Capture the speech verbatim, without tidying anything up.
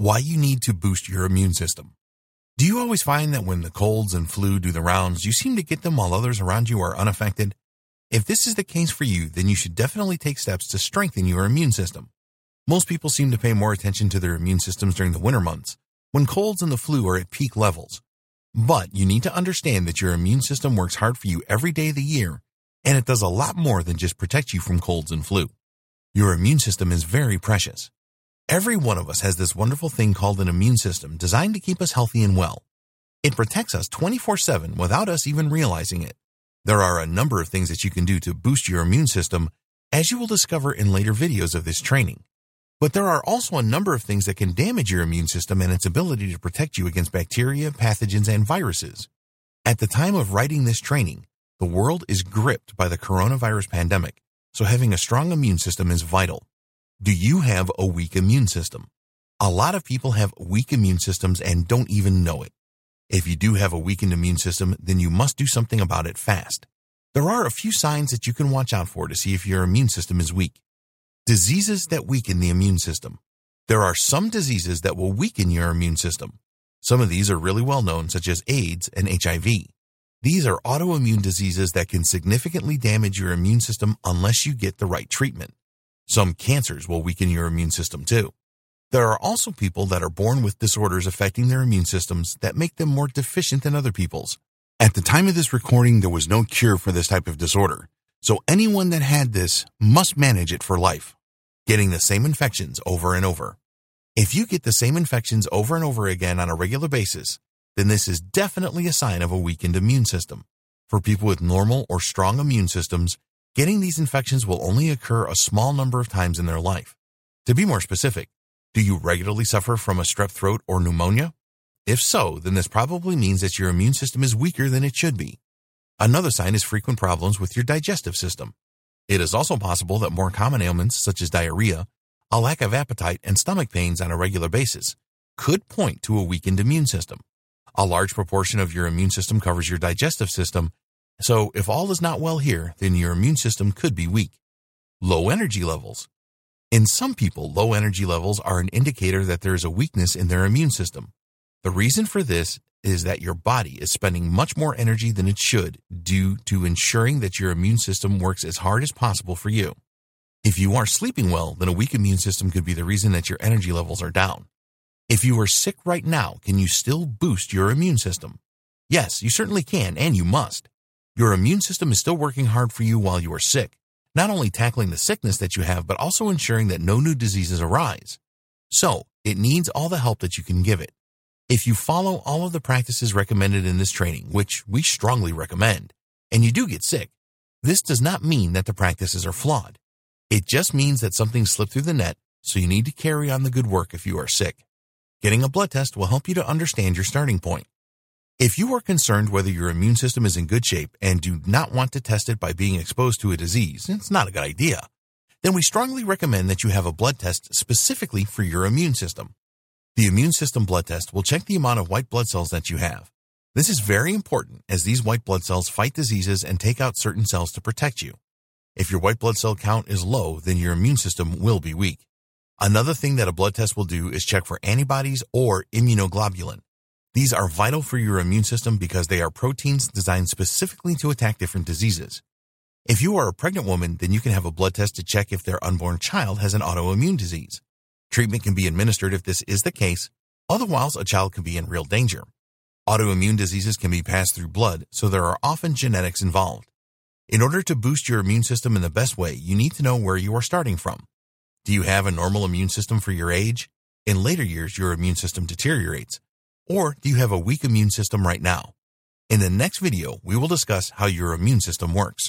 Why you need to boost your immune system. Do you always find that when the colds and flu do the rounds, you seem to get them while others around you are unaffected? If this is the case for you, then you should definitely take steps to strengthen your immune system. Most people seem to pay more attention to their immune systems during the winter months, when colds and the flu are at peak levels. But you need to understand that your immune system works hard for you every day of the year, and it does a lot more than just protect you from colds and flu. Your immune system is very precious. Every one of us has this wonderful thing called an immune system designed to keep us healthy and well. It protects us twenty-four seven without us even realizing it. There are a number of things that you can do to boost your immune system, as you will discover in later videos of this training. But there are also a number of things that can damage your immune system and its ability to protect you against bacteria, pathogens, and viruses. At the time of writing this training, the world is gripped by the coronavirus pandemic, so having a strong immune system is vital. Do you have a weak immune system? A lot of people have weak immune systems and don't even know it. If you do have a weakened immune system, then you must do something about it fast. There are a few signs that you can watch out for to see if your immune system is weak. Diseases that weaken the immune system. There are some diseases that will weaken your immune system. Some of these are really well known, such as AIDS and H I V. These are autoimmune diseases that can significantly damage your immune system unless you get the right treatment. Some cancers will weaken your immune system too. There are also people that are born with disorders affecting their immune systems that make them more deficient than other people's. At the time of this recording, there was no cure for this type of disorder, so anyone that had this must manage it for life, getting the same infections over and over. If you get the same infections over and over again on a regular basis, then this is definitely a sign of a weakened immune system. For people with normal or strong immune systems, getting these infections will only occur a small number of times in their life. To be more specific, do you regularly suffer from a strep throat or pneumonia? If so, then this probably means that your immune system is weaker than it should be. Another sign is frequent problems with your digestive system. It is also possible that more common ailments such as diarrhea, a lack of appetite, and stomach pains on a regular basis could point to a weakened immune system. A large proportion of your immune system covers your digestive system, so if all is not well here, then your immune system could be weak. Low energy levels. In some people, low energy levels are an indicator that there is a weakness in their immune system. The reason for this is that your body is spending much more energy than it should due to ensuring that your immune system works as hard as possible for you. If you are sleeping well, then a weak immune system could be the reason that your energy levels are down. If you are sick right now, can you still boost your immune system? Yes, you certainly can, and you must. Your immune system is still working hard for you while you are sick, not only tackling the sickness that you have, but also ensuring that no new diseases arise. So, it needs all the help that you can give it. If you follow all of the practices recommended in this training, which we strongly recommend, and you do get sick, this does not mean that the practices are flawed. It just means that something slipped through the net, so you need to carry on the good work if you are sick. Getting a blood test will help you to understand your starting point. If you are concerned whether your immune system is in good shape and do not want to test it by being exposed to a disease, it's not a good idea, then we strongly recommend that you have a blood test specifically for your immune system. The immune system blood test will check the amount of white blood cells that you have. This is very important as these white blood cells fight diseases and take out certain cells to protect you. If your white blood cell count is low, then your immune system will be weak. Another thing that a blood test will do is check for antibodies or immunoglobulin. These are vital for your immune system because they are proteins designed specifically to attack different diseases. If you are a pregnant woman, then you can have a blood test to check if their unborn child has an autoimmune disease. Treatment can be administered if this is the case, otherwise a child could be in real danger. Autoimmune diseases can be passed through blood, so there are often genetics involved. In order to boost your immune system in the best way, you need to know where you are starting from. Do you have a normal immune system for your age? In later years, your immune system deteriorates. Or do you have a weak immune system right now? In the next video, we will discuss how your immune system works.